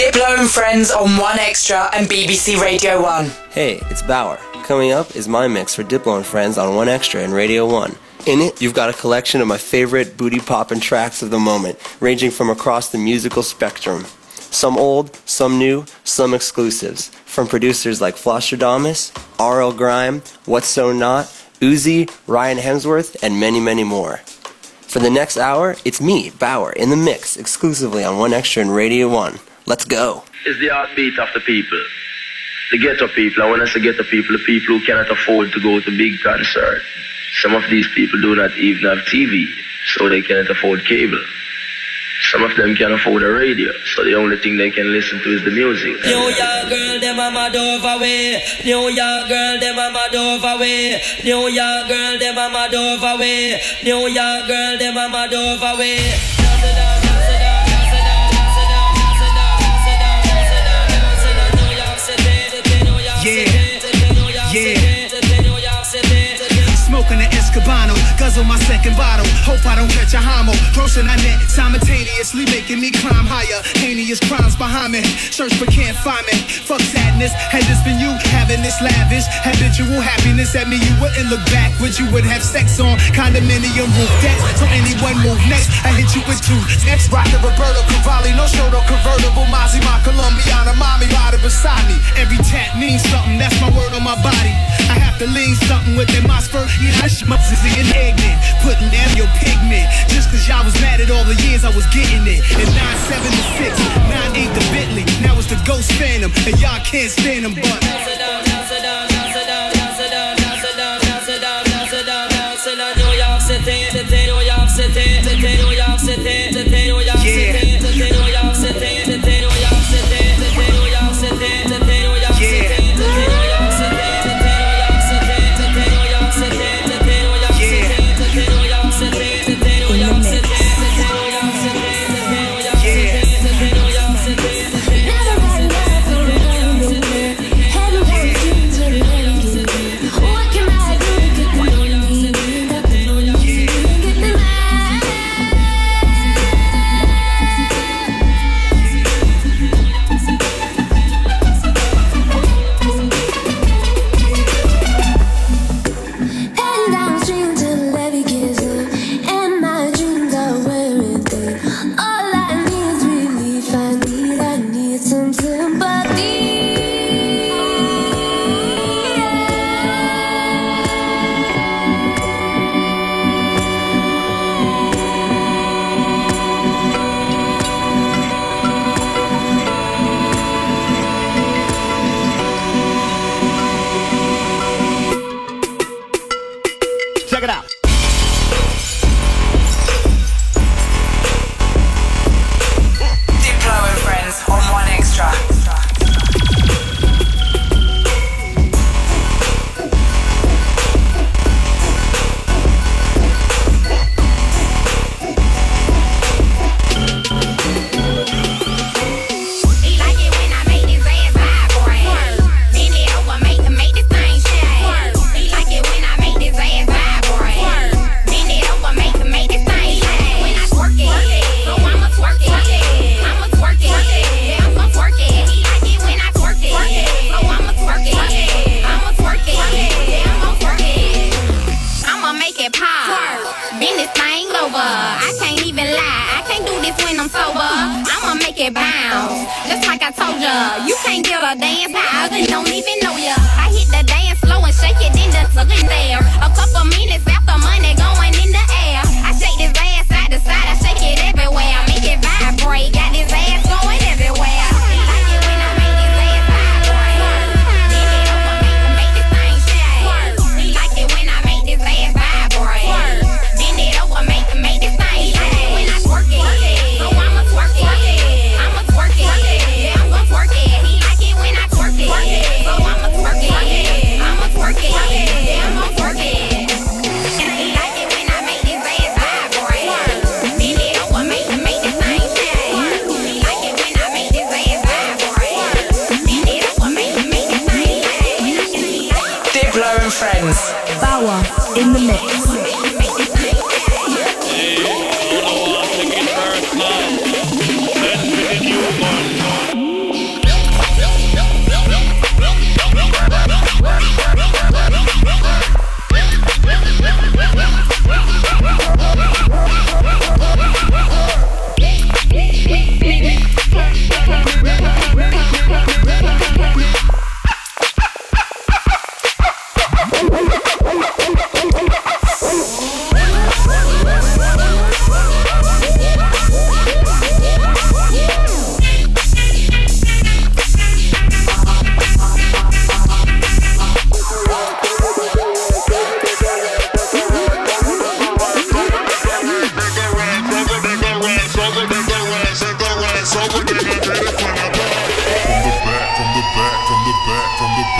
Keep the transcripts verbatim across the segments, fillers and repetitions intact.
Diplo and Friends on One Extra and B B C Radio one. Hey, it's Bauer. Coming up is my mix for Diplo and Friends on One Extra and Radio one. In it, you've got a collection of my favorite booty poppin' tracks of the moment, ranging from across the musical spectrum. Some old, some new, some exclusives, from producers like Flosstradamus, R L Grime, What's So Not, Uzi, Ryan Hemsworth, and many, many more. For the next hour, it's me, Bauer, in the mix, exclusively on One Extra and Radio one. Let's go. It's the heartbeat of the people. The ghetto people, and when I say ghetto people, the people who cannot afford to go to big concerts. Some of these people do not even have T V, so they cannot afford cable. Some of them can't afford a radio, so the only thing they can listen to is the music. New York girl, them a mad over way. New York girl, them a mad over way. New York girl, them a mad over way. New York girl, them a mad over way. Smoking an Escobano, guzzle my second bottle. Hope I don't catch a homo. Grossing on net, simultaneously making me climb higher. Heinous crimes behind me. Search but can't find me. Fuck sadness. Had this been you having this lavish habitual happiness at me, you wouldn't look back. Would you would have sex on condominium roof decks? So anyone move next, I hit you with two steps. Rock the Roberto Cavalli, no shoulder convertible. Mazzy, my Colombiana, mommy riding beside me. Every tap means something. That's my word on my body. I have to lean something with that my spur. Yeah, I sh- my zizzy and ignorant. Putting down your pigment. Just cause y'all was mad at all the years I was getting it. And nine seven to six, nine eight to Bentley. Now it's the Ghost Phantom. And y'all can't stand them, but New York City, New York City, New York City, New York City, New York City, New York City, New York City, New York City, New York City.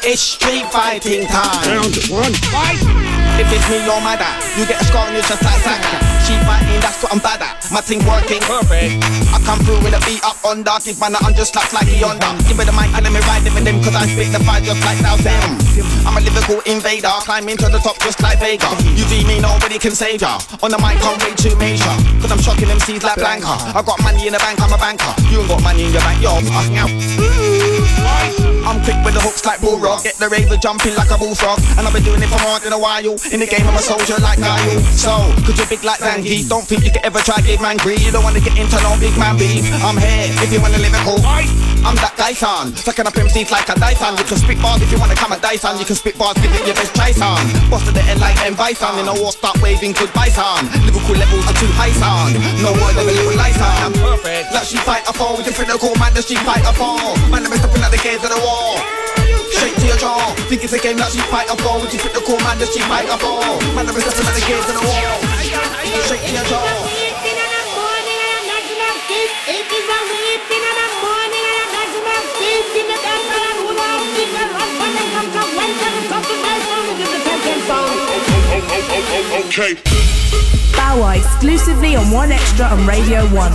It's street fighting time. Round one, fight! If it's me or my dad, you get a scar and it's just like Saka. She fighting, that's what I'm bad at. My team working perfect. I come through with a beat up on dark, give man a hundred slaps like Yonda. Give me the mic and let me ride it with them, cause I spit the fire just like Thousand. I'm a lyrical invader, climbing to the top just like Vega. You see me, nobody can save ya. On the mic, I'm way too major, cause I'm shocking them seeds like Blanca. I got money in the bank, I'm a banker. You ain't got money in your bank, yo, fucking out. I'm quick with the hooks like Bull Rock. Get the raver jumping like a bullfrog. And I've been doing it for more than a while. In the game I'm a soldier like Niall. So, cause you're big like Zangief. Don't think you can ever try give man greed. You don't wanna get into no big man beef. I'm here if you wanna live it cool. I'm that Dyson, sucking up M Cs like a Dyson. You can spit bars if you wanna come a Dyson. You can spit bars, give it your best try son. Boss to the end like M. Bison. In a war start waving goodbye son. Lyrical levels are too high son. No word of a little light son. I'm perfect. Like she fight a foe with a critical man that she fight a foe. Man, I'm stepping at the gates of the war. Straight to your jaw. Think it's a game like she fight a foe. With you fit the cool man that she fight a foe. Man, I'm stepping at the gates of the wall. Straight to your jaw. Okay. Bow exclusively on One Extra on Radio One.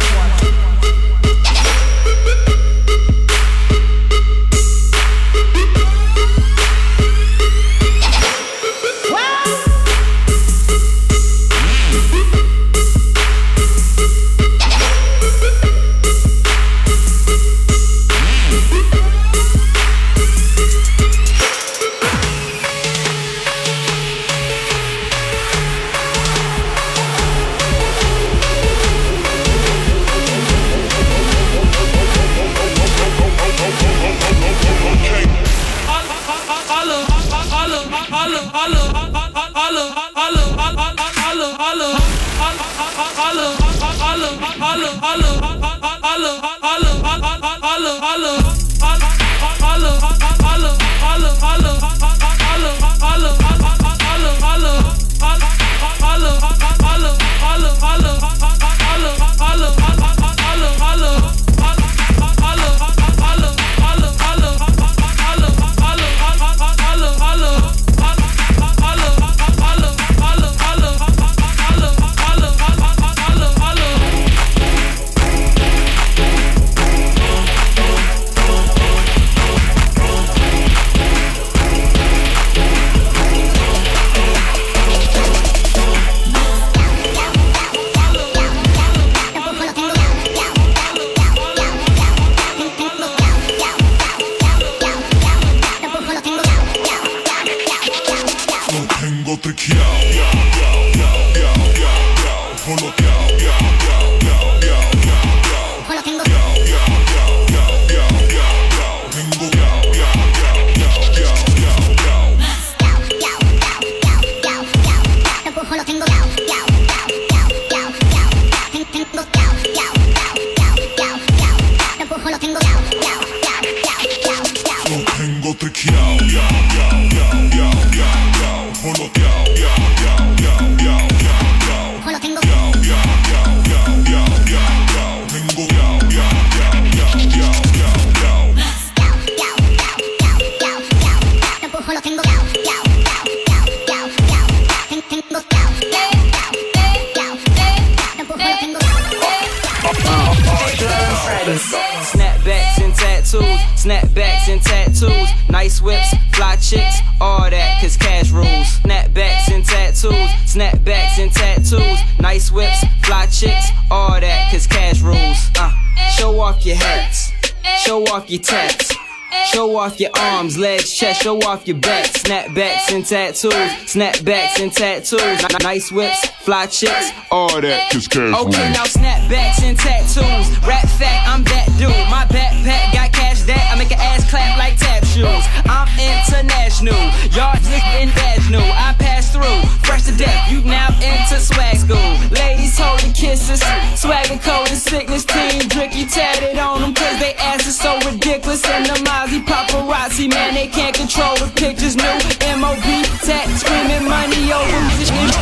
Snapbacks and tattoos, snapbacks and tattoos, nice whips, fly chicks, all that, cause cash rules. Snapbacks and tattoos, snapbacks and tattoos, nice whips, fly chicks, all that, cause cash rules. Uh, show off your hats, show off your tats. Show off your arms, legs, chest, show off your back. Snapbacks and tattoos, snapbacks and tattoos, N- nice whips, fly chicks, all that, cause cash rules. Okay, now snapbacks and tattoos, rap fact, I'm that dude. My backpack got cash that I make an ass clap like tap shoes. I'm international, y'all just international. I pass through, fresh to death, you now into swag school. Ladies holding kisses, swagger code and sickness team. Dricky tatted on them cause they ass is so ridiculous. And the Mozzie paparazzi, man, they can't control the pictures. New M O B tat screaming money over me.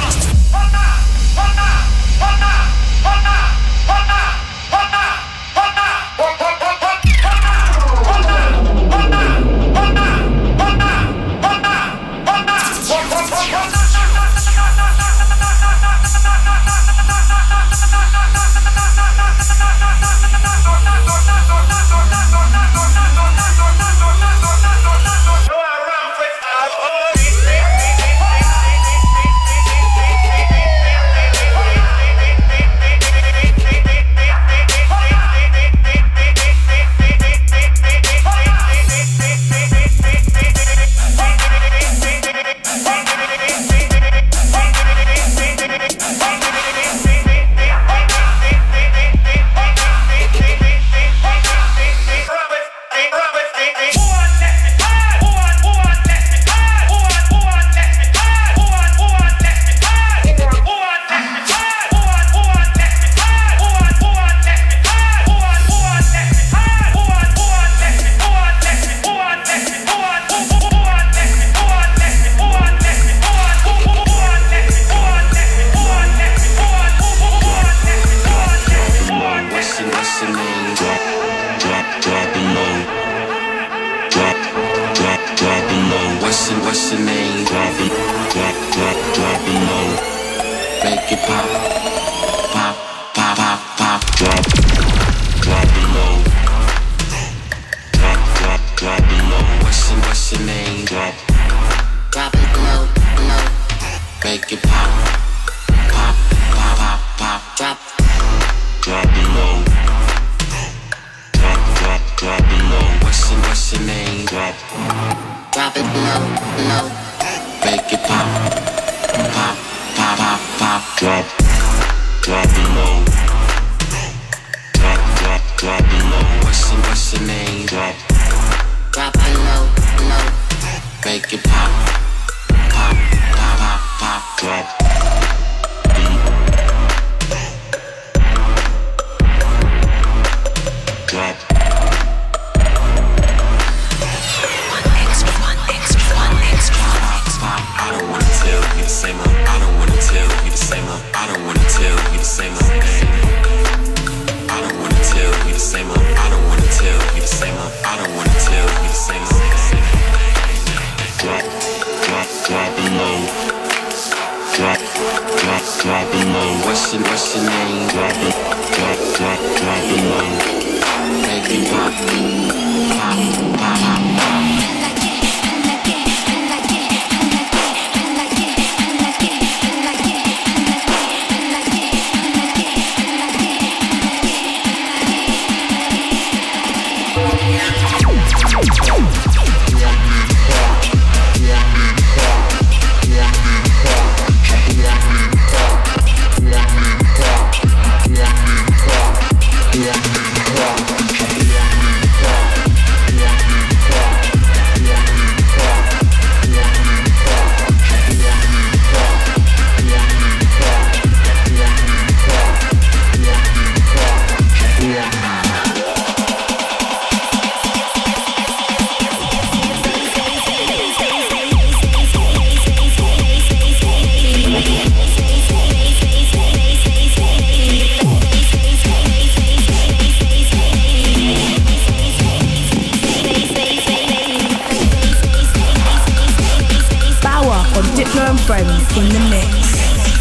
What's your, what's your name? Drop it, drop, drop, drop it low. Make it pop, pop, pop, pop, pop. Drop, drop it low. Drop, drop, drop it low. What's your, what's your name? Drop, drop it low, low. Make it pop, pop, pop, pop, pop. Drop, drop it low. Drop, drop, drop it low. What's your, what's your name? Drop, drop it low, low. Make it pop, pop, pop, pop, pop. Drop, drop it low. Drop, drop, drop it low. What's your, what's your name? Drop, drop it low, low. Make it pop, pop, pop, pop, pop. Drop. Drop. I don't wanna tell you the same up. I don't wanna tell you the same up. I don't wanna tell you the same up. I don't wanna tell you the same up. I don't wanna tell you the same up. I don't wanna tell you the same up. Drop, drop, drop it low. Drop, drop, drop it low. What's your, what's your name? Drop it, drop, drop, drop it low. Make it pop, pop, pop, pop, pop. in the mix.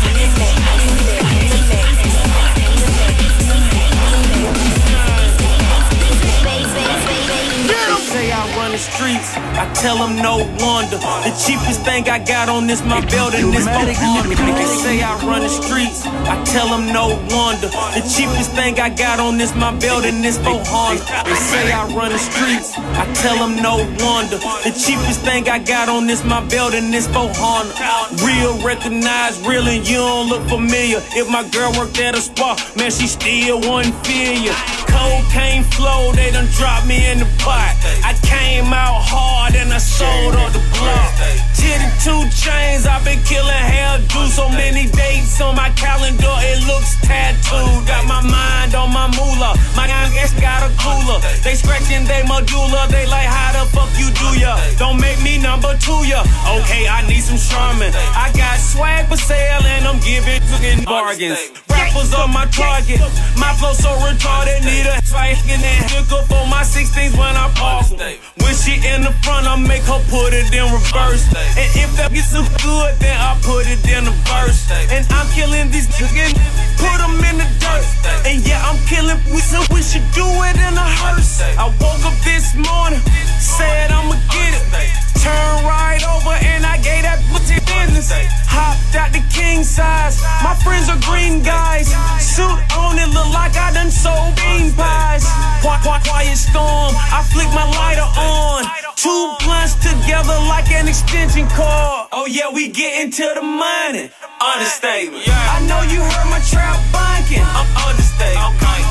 Say I run the streets, I tell them no wonder. The cheapest thing I got on this, my belt and this four hundred. They say I run the streets, I tell them no wonder. The cheapest thing I got on this, my belt and this four hundred. They say I run the streets, I tell them no wonder. The cheapest thing I got on this, my belt and this four hundred. Real, recognized, real, and you don't look familiar. If my girl worked at a spa, man, she still wouldn't feel you. Cocaine flow, they done dropped me in the pot. I came out hard and I sold on the block. Titty two chains, I've been killing hair, do so many dates on my calendar, it looks tattooed. Got my mind on my moolah, my young ass got a cooler. They scratching they medulla, they like how the fuck you do ya? Don't make me number two ya. Okay, I need some Charmin. I got swag for sale and I'm giving fucking bargains. Rappers on my target, my flow so retarded, need a fight in that hook up on my sixteens when I park. When she in the front, I make her put it in reverse. And if that gets so good, then I put it in the verse. And I'm killing these niggas, put them in the dirt. And yeah, I'm killing, we said we should do it in a hearse. I woke up this morning, said I'ma get it. Turn right over and I gave that pussy business. Hopped out the king size, my friends are green guys. Suit on it, look like I done sold bean pies. Quiet, quiet, quiet storm, I flick my lighter on. Two blunts together like an extension cord. Oh yeah, we getting to the money. Understatement. I know you heard my trap bunking. I'm understatement.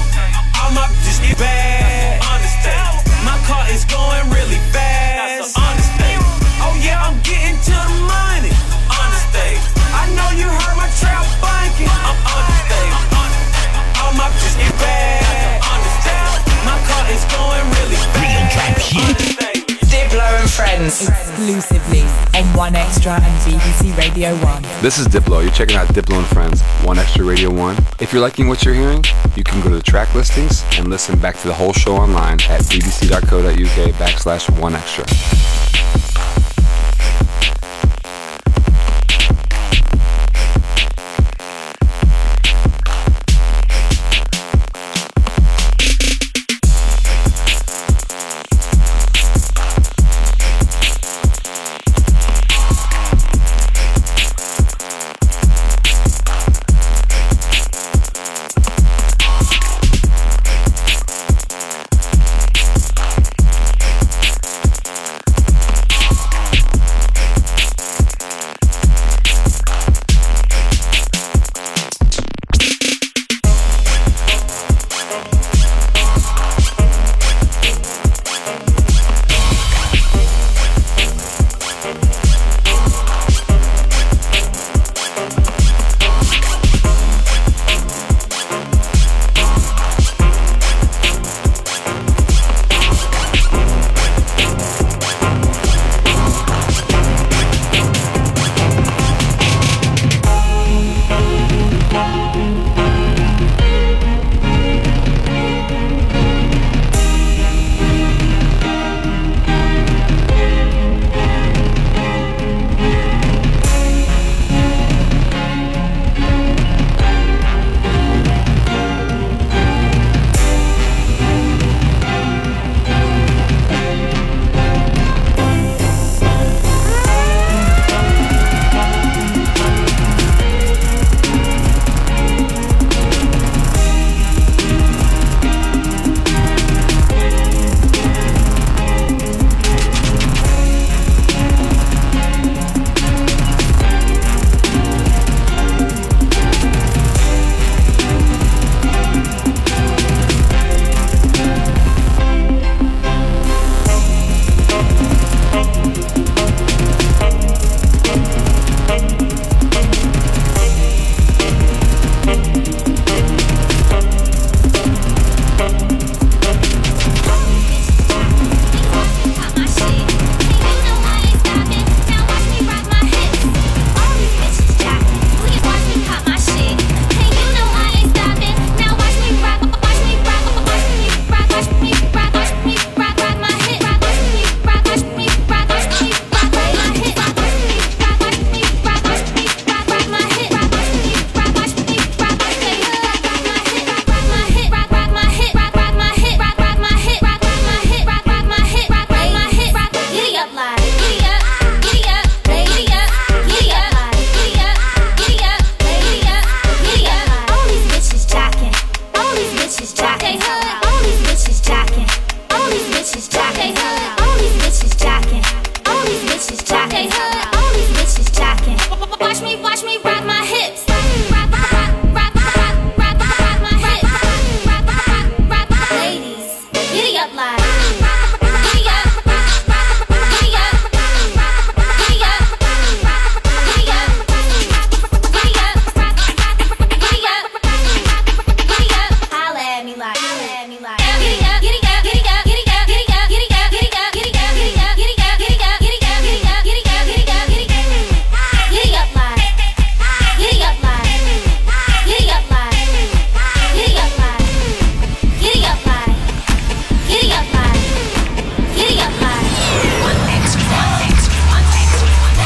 All my bitches get bad. Understatement. My car is going really fast. Understatement. Oh yeah, I'm getting to the money. Understatement. I know you heard my trap bunking. I'm understatement. All my bitches get bad. Understatement. My car is going really fast. Understatement. Diplo and Friends exclusively on One Extra and B B C Radio one. This is Diplo. You're checking out Diplo and Friends, One Extra Radio one. If you're liking what you're hearing, you can go to the track listings and listen back to the whole show online at bbc.co.uk backslash one extra. bitches jocking. All these bitches jocking. Watch me, watch me rock my hips. Rock, rock, rock, rock, rock, rock, rock my hips. Rock, rock, rock, rock, ladies, giddy up like. Giddy up, giddy up, giddy up, giddy up, giddy up, giddy up, giddy up. Holla at me like, holla at me like. Giddy up, giddy up, giddy up, giddy up, giddy up, giddy up, giddy up, giddy up, giddy up, giddy up, giddy up, giddy up, giddy up, giddy up, giddy up, giddy up, giddy up like, giddy up like, giddy up like, giddy up like, giddy up like, giddy up like, giddy up like. One extra, one extra, one extra, one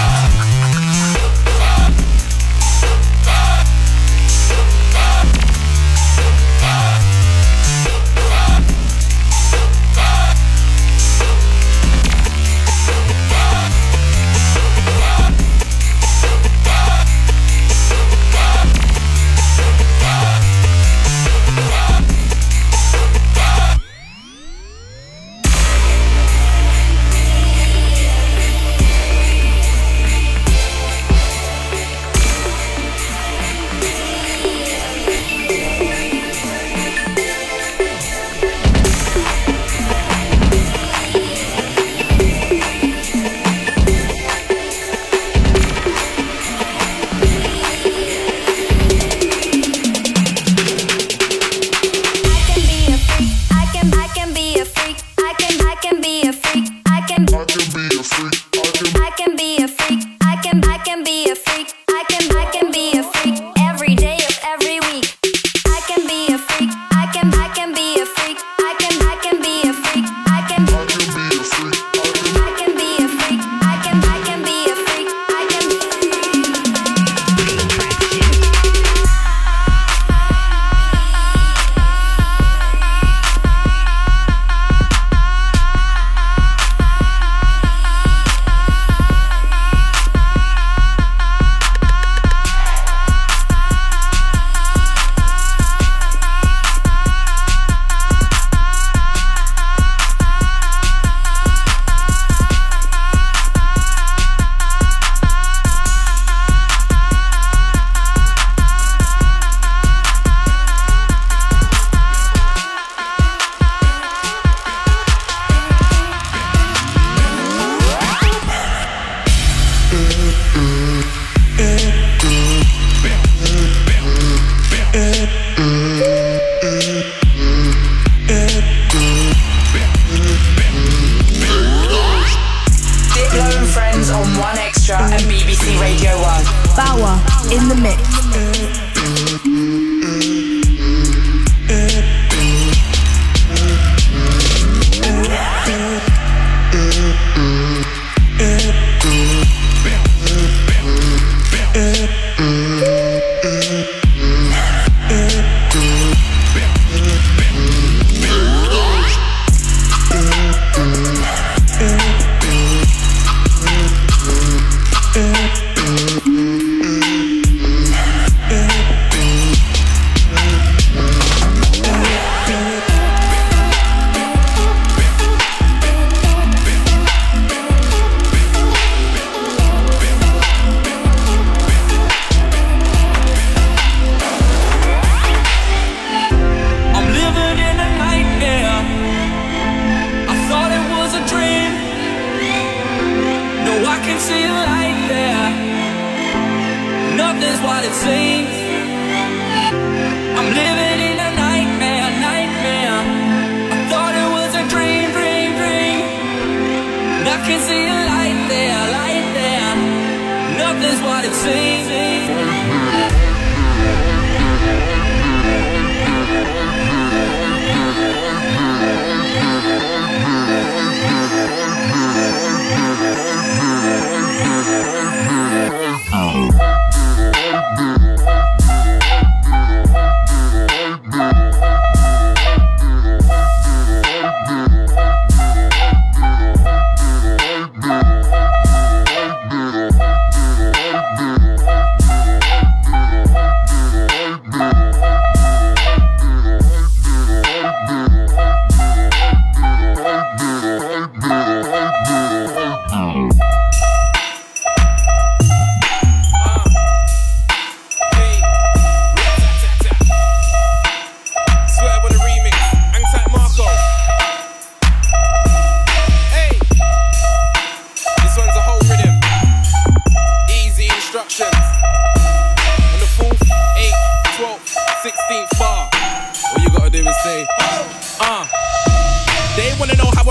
Oh.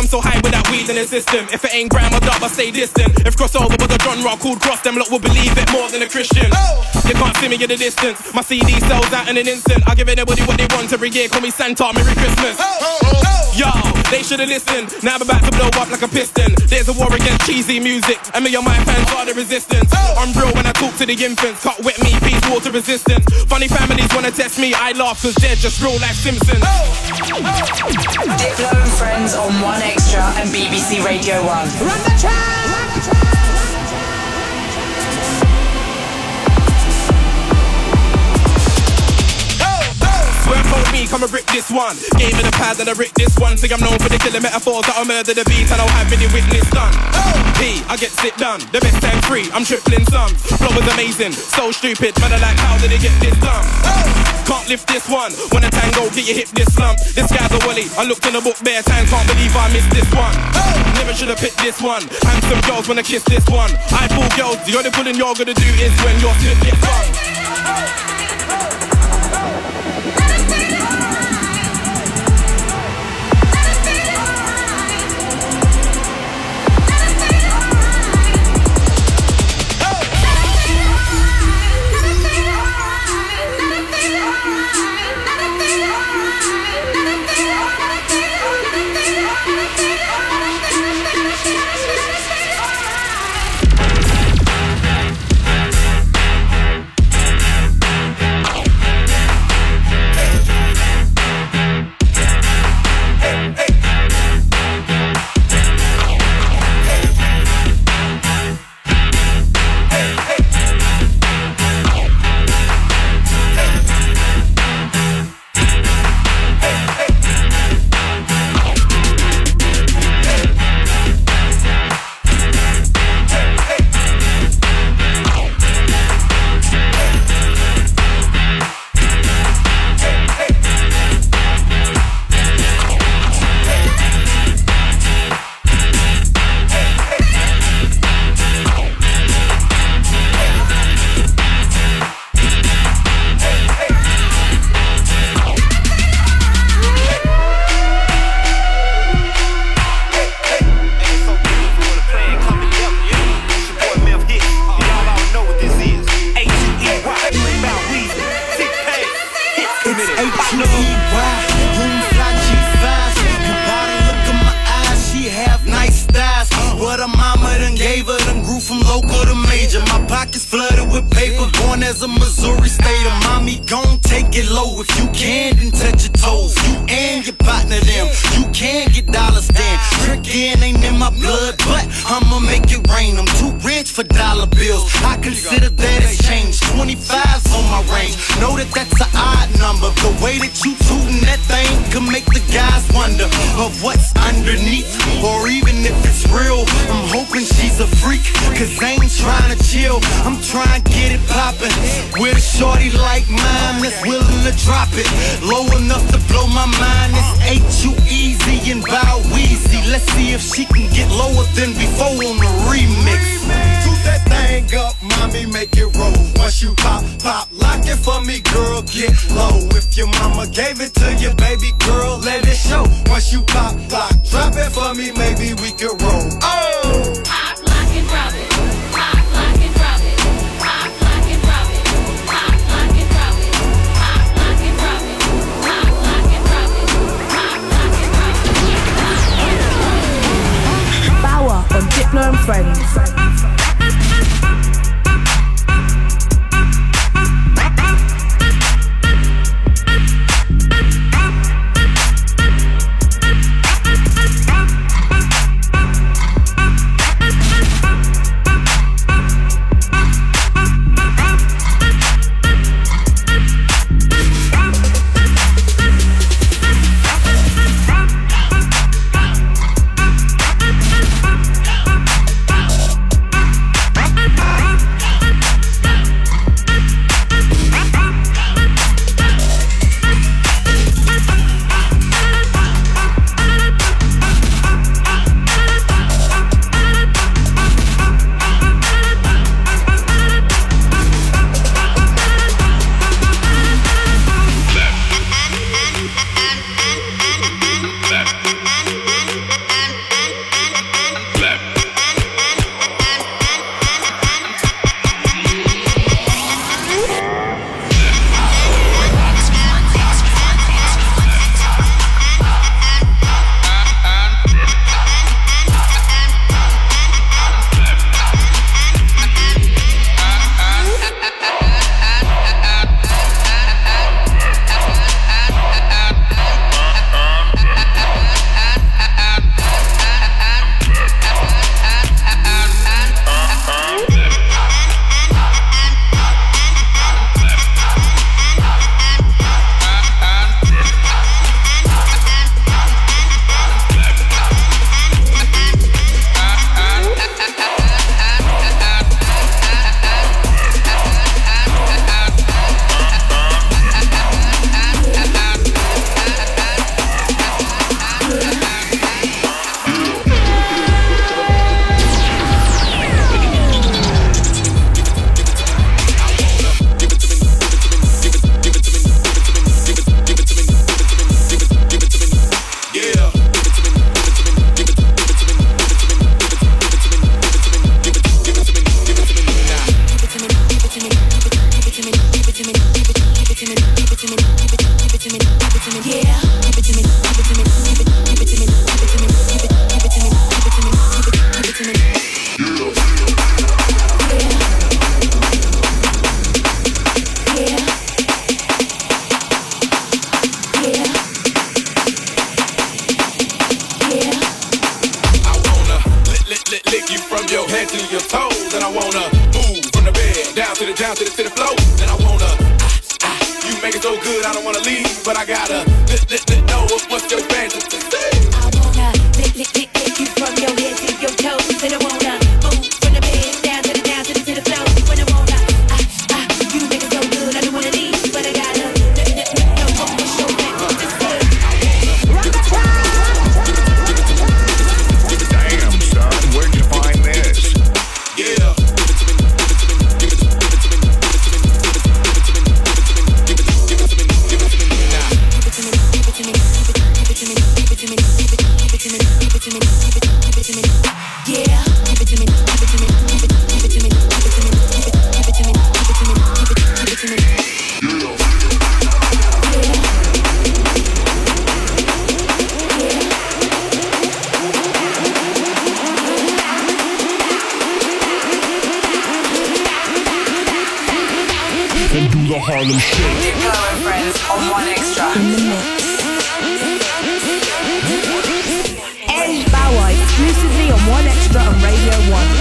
so high with that weed in the system. If it ain't gram or dub, I stay distant. If crossover was a genre called cross, them lot will believe it more than a Christian. You can't see me in the distance. My C D sells out in an instant. I give anybody what they want every year. Call me Santa, Merry Christmas. Yo, they should've listened. Now I'm about to blow up like a piston. There's a war against cheesy music, and me and my fans are the resistance. I'm real when I talk to the infants. Cut wet me, peace, water resistance. Funny families wanna test me, I laugh cause they're just real life Simpsons. Diplo and Friends on One Extra and B B C Radio one. Run the track! Swear told me, come and rip this one. Gave me the pad and I rip this one. Think I'm known for the killer metaphors that'll murder the beat and I'll have any witness done. P, I get sit done. The best time free, I'm tripling sums. Flow is amazing, so stupid, man I like how did they get this done? Can't lift this one. When a tango, get your hip this slump. This guy's a wally, I looked in the book bare time. Can't believe I missed this one. Never should've picked this one. Handsome girls wanna kiss this one. I pull girls, the only pulling you're gonna do is when your slip gets done. to your toes. And I wanna move from the bed down to the down to the to the floor. And I wanna ah, ah, you make it so good I don't wanna leave, but I gotta let, let, let know what's your fantasy. I wanna lick, lick, lick, lick you from your head to your toes. And I wanna move from the bed down to the down to the to the floor. When I wanna ah, ah, you make it so good I don't wanna leave, but I gotta let, let, let know what's your fantasy. Damn, son, where'd you find this? Yeah. The Harlem Shake. Diplo and Friends on One Extra. In the mix. Eric Bauer exclusively on One Extra on Radio One.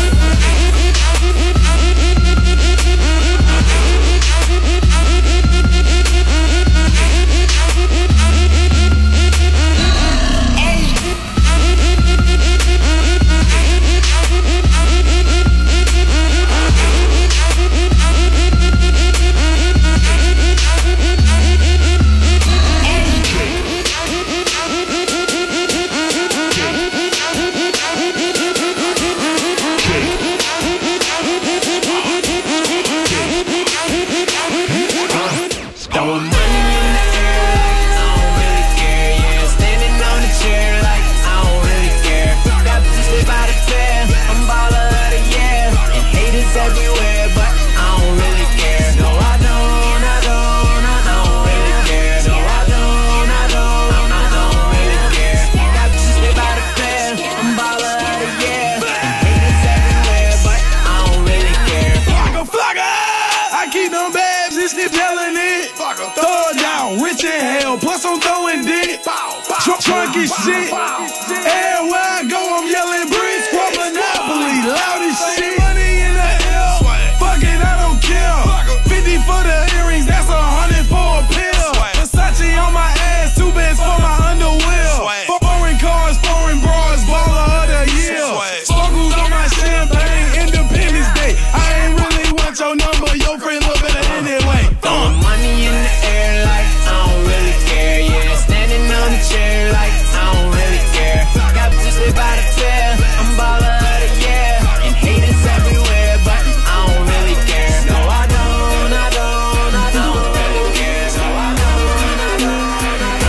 Drunk as shit. Everywhere I go, I'm yelling bricks. Squad Monopoly, loud as shit. Money in the air. Fuck it, I don't care. fifty for the earrings, that's a hundred for a pill. Versace on my ass, two beds for my underwear. Foreign cars, foreign bras, baller of the year. Sparkles on my champagne, Independence Day. I ain't really want your number, your friend look better anyway. Throwing money in the air like I don't really care, yeah. Standing on the chair like I don't really care. Got bitches live by the tail, I'm baller of the year. And haters everywhere, but I don't really care. No, I don't, I don't, I don't really care. So I don't, I don't, I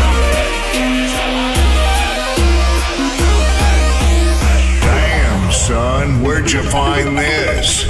don't really care. Damn, son, where'd you find this?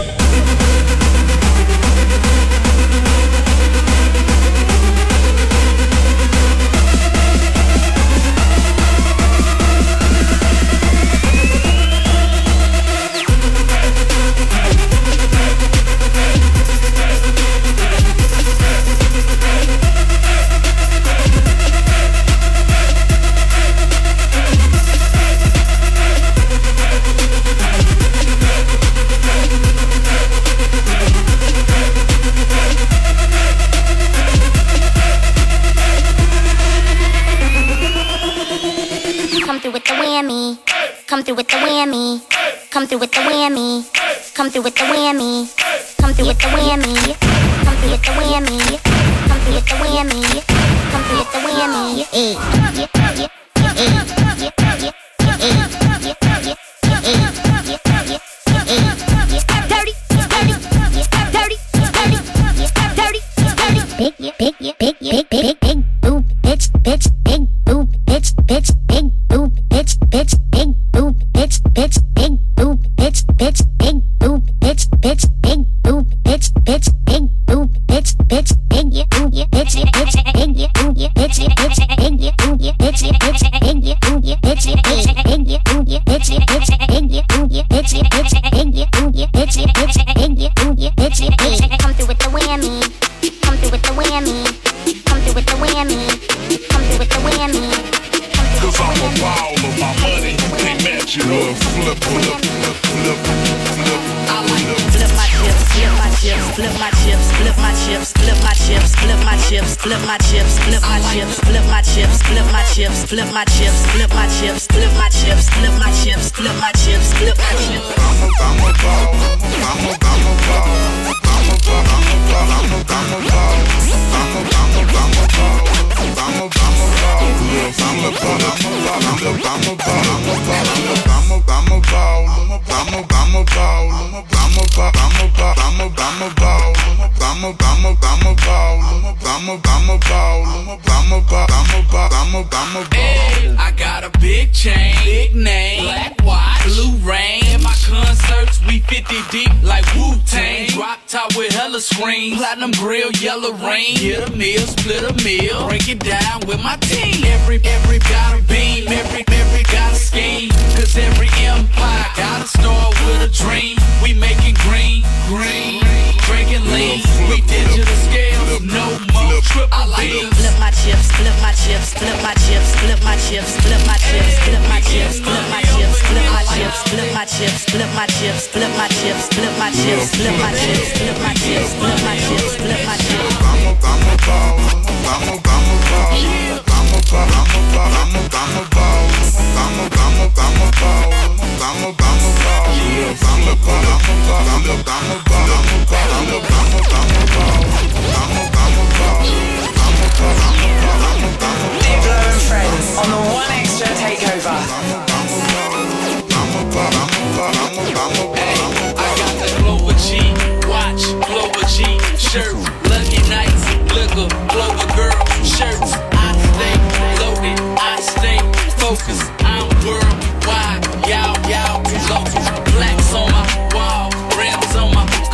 Come through with the whammy. Come through with the whammy. Come through with the whammy. Come through with the whammy. Come through with the whammy. Come through with the whammy. Come through with the whammy. Eh. Dirty, dirty, dirty, dirty, dirty, big, big, big, big, big, big, boob, bitch, bitch, big boob, bitch, bitch, big boob, bitch, bitch, big boob, bitch, bitch, big boob, bitch, bitch, big boob, bitch, bitch, big boob, bitch, bitch, big boob, bitch, bitch, big boob, bitch, bitch, big boob, bitch, bitch, big boob, bitch, bitch, big boob, bitch, bitch, big boob, bitch, bitch, big boob, bitch, bitch, big boob, bitch, bitch, big boob, bitch, bitch, come through with the whammy, come through with the whammy, come through with the whammy, come through with the whammy. Cause I'm a baller, my money can't match it up. Flip, flip, flip, flip, flip. chips, flip my chips, flip my chips, flip my chips, flip my chips, flip my chips, flip my chips, flip my chips, flip my chips, flip my chips, flip my chips, flip my chips, flip my chips, flip my chips, flip my chips. I'm a, I'm a ball, I'm a, I'm a ball, I'm a, I'm a ball, I'm a, I'm a ball, I'm a, I'm a, I'm a ball, I'm a, I'm a ball, I'm a, I'm a ball, I'm a, I'm a, I'm a ball, I'm a, I'm a, I'm a ball, I'm a, I'm a ball, I'm a, I'm a, I'm a ball, I'm a, I'm a ball, I'm a, I'm a, I'm a ball, I'm a, I'm a, I'm a ball, I'm a, I'm a, I'm a ball, I'm a, I'm a ball, I'm a, I'm a, I'm a ball. Hey, I got a big chain, big name, black watch, blue rain. In my concerts, we fifty deep like Wu-Tang. Drop top with hella screens, platinum grill, yellow rain. Hit a meal, split a meal, break it down with my team. Every, every got a beam, every, every got a scheme. Cause every empire got to start with a dream. We making green, green, drinking lean. We digital scales, no more triple I like to flip my chips, flip my chips, flip my chips, flip my chips, flip my chips, flip my chips, flip my chips, flip my chips, flip my chips, flip my chips, flip my chips, flip my chips, flip my chips, flip my chips, flip my chips, flip my chips. I'm a, I'm a ball, I'm a, I'm a ball, I'm a, I'm a ball, I'm a, I'm a ball, I'm a, I'm a, I'm a ball, I'm a, I'm a ball, I'm a ball, I'm a ball, I'm a, I'm a ball, I'm a, I'm a, I'm a ball, I'm a, I'm a, I'm a ball, I'm a, I'm a ball, I'm a, I'm a ball, I'm a, I'm a. Diplo and Friends on the One Extra Takeover. I got the Clover G watch, Clover G shirt, lucky nights, liquor, Clover girl shirts. I stay loaded, I stay focused. I'm worldwide, y'all, y'all, local. Blacks on my wall, rims on my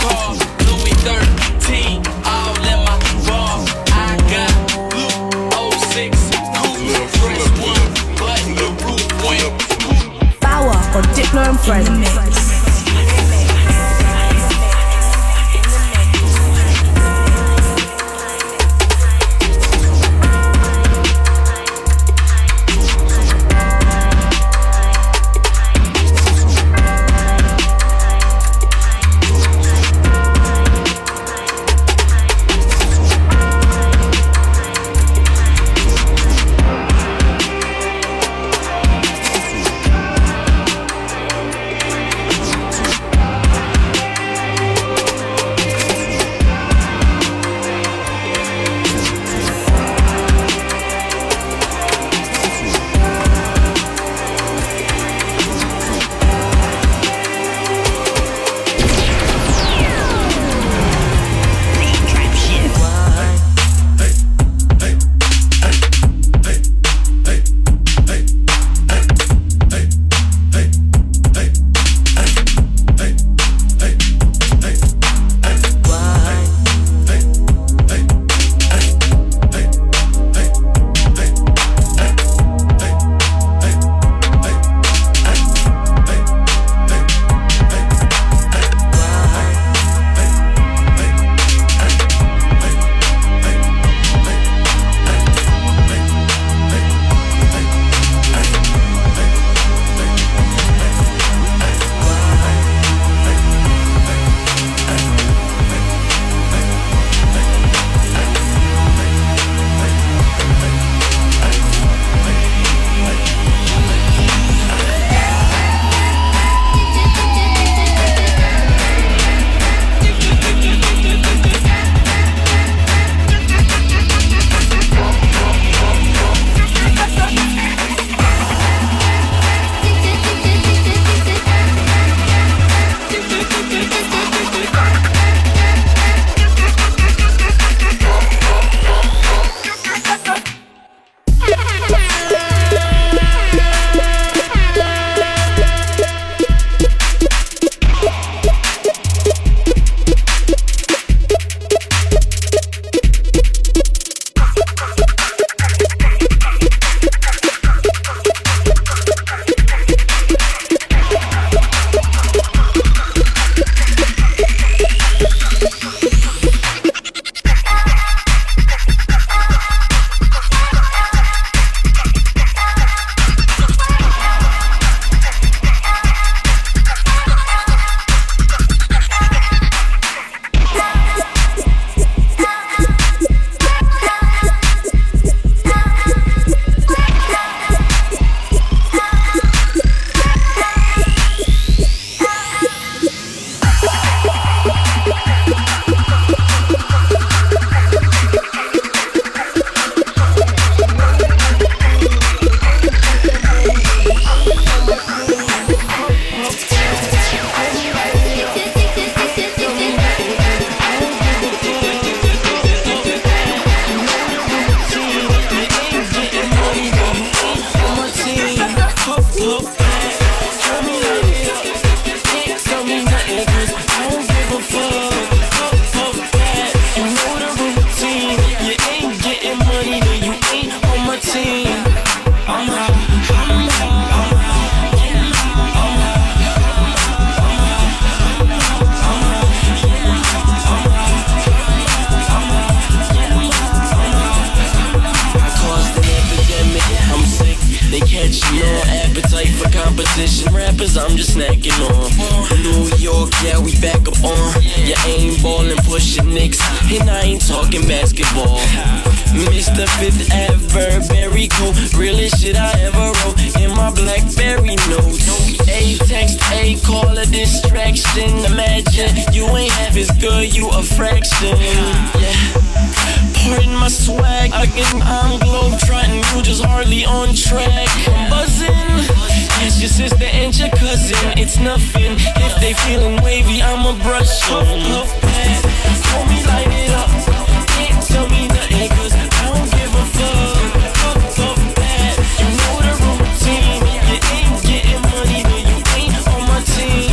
bunch of nicks, and I ain't talking basketball. Mister Fifth Ave Burberry coat, realest shit I ever wrote in my BlackBerry notes. A text, A call, a distraction. Imagine you ain't half as good, you a fraction. Yeah. Pardon my swag, again I'm globetrotting, you just hardly on track. I'm buzzing, it's your sister and your cousin. It's nothing if they feeling wavy, I'ma brush them. Puff pad, hold me light it up. Can't tell me nothing 'cause I don't give a fuck. Puff puff pad, you know the routine. You ain't getting money, then you ain't on my team.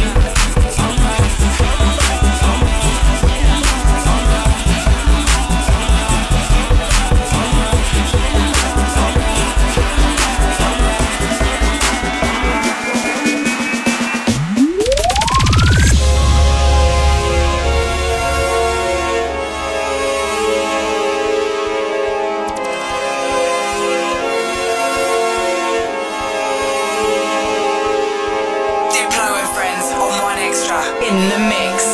In the mix.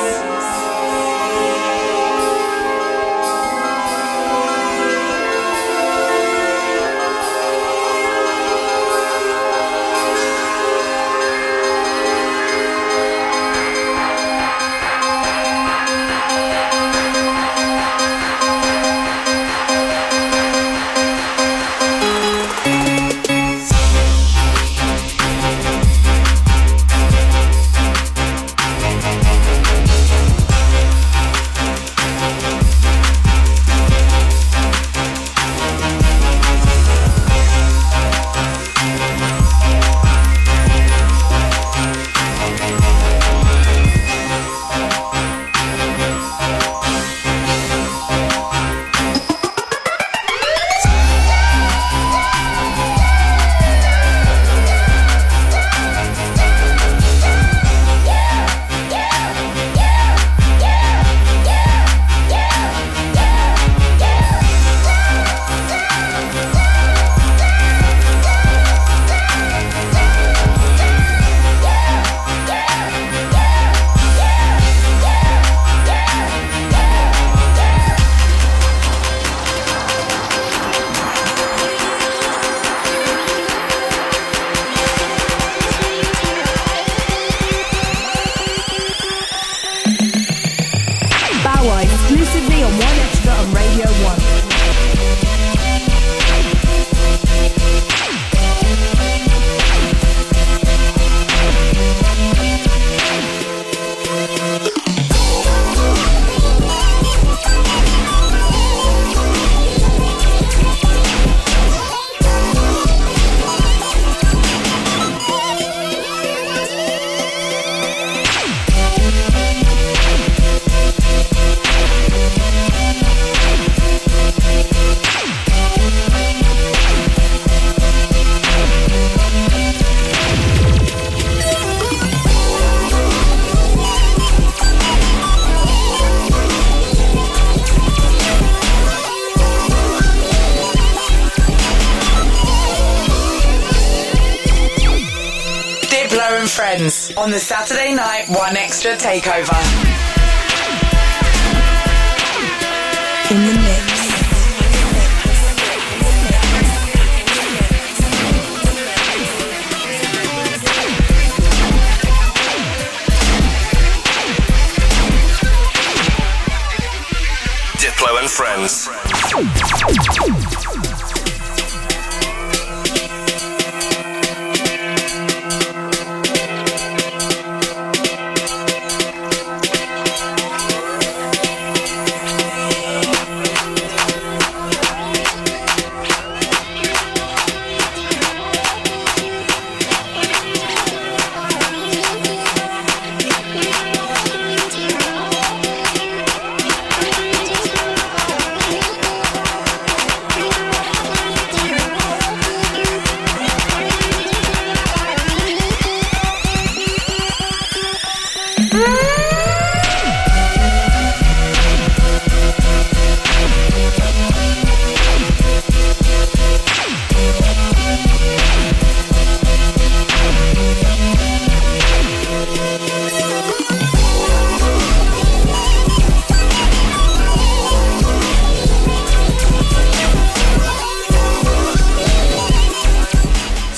Exclusively on One Extra on Radio one. Friends on the Saturday night One Extra takeover. In the mix. Diplo and Friends.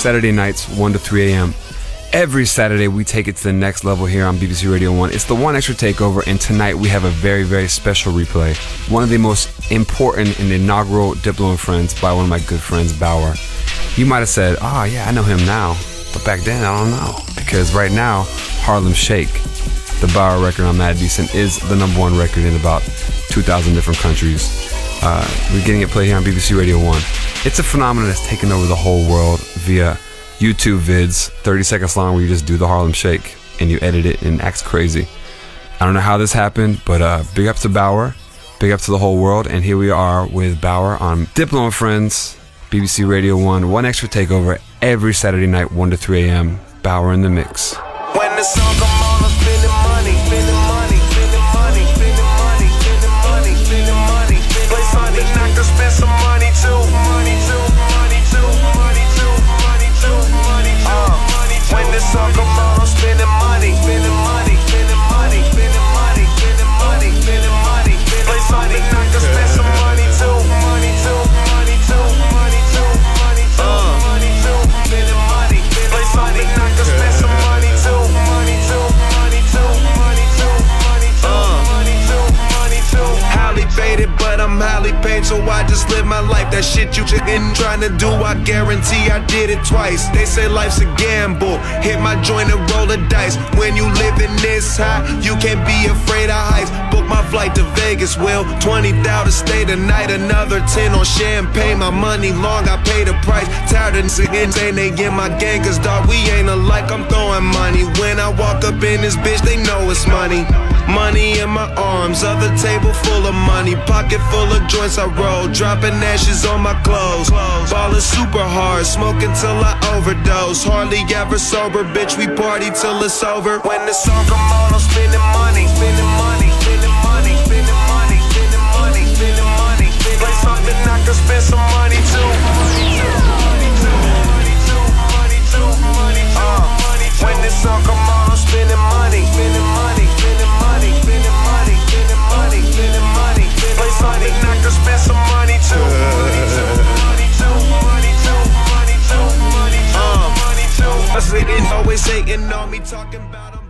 Saturday nights, one to three a.m. Every Saturday, we take it to the next level here on B B C Radio one. It's the One Extra Takeover, and tonight we have a very, very special replay. One of the most important in the inaugural Diplo and Friends by one of my good friends, Bauer. You might have said, oh, yeah, I know him now. But back then, I don't know. Because right now, Harlem Shake, the Bauer record on Mad Decent, is the number one record in about two thousand different countries. Uh, we're getting it played here on B B C Radio one. It's a phenomenon that's taken over the whole world via YouTube vids, thirty seconds long, where you just do the Harlem Shake and you edit it and it acts crazy. I don't know how this happened, but uh, big up to Bauer, big up to the whole world, and here we are with Bauer on Diplo and Friends, B B C Radio one, One Extra Takeover, every Saturday night, one to three a.m. Bauer in the mix. When the song come on, I'm spending money, spending money, spending money, spending money, spending money, spending money. Play something I can spend some money too, money too, money too, money too, money too, money too, money too. When the song come on, I'm spending money, spending money, spending money, spending money, spending money, spending money. Play something I can spend some money too, money too, money too, money too, money too, money too, spending money. Play something I can spend some money too, money too, money too, money too, money too, money too, money too. Highly faded, but I'm highly paid, so I just live my life. That shit you chicken trying to do, I guarantee I did it twice. They say life's a gamble, hit my joint and roll the dice. When you living this high, you can't be afraid of heights. Book my flight to Vegas, will twenty thousand to stay the night, another ten on champagne. My money long, I pay the price. Tired of niggas saying they in my gang, cause dog, we ain't alike, I'm throwing money. When I walk up in this bitch, they know it's money. Money in my arms, other table full of money. Pocket full of joints I roll, dropping ashes on my clothes. Ballin' super hard, smoking till I overdose. Hardly ever sober, bitch, we party till it's over. When the song come on, I'm spending money, spending money, spending money, spending money, spending money, spending money. Play something I can spend some money too. Money too, money too, money too, money too, money too, money too. When the song come on, I'm spending money, spending money, spending money, spending money, spending money, spending money. Play something I can spend some money too. Money too, money too, money too, money too, money too, money too. I say they always hating on me, talking about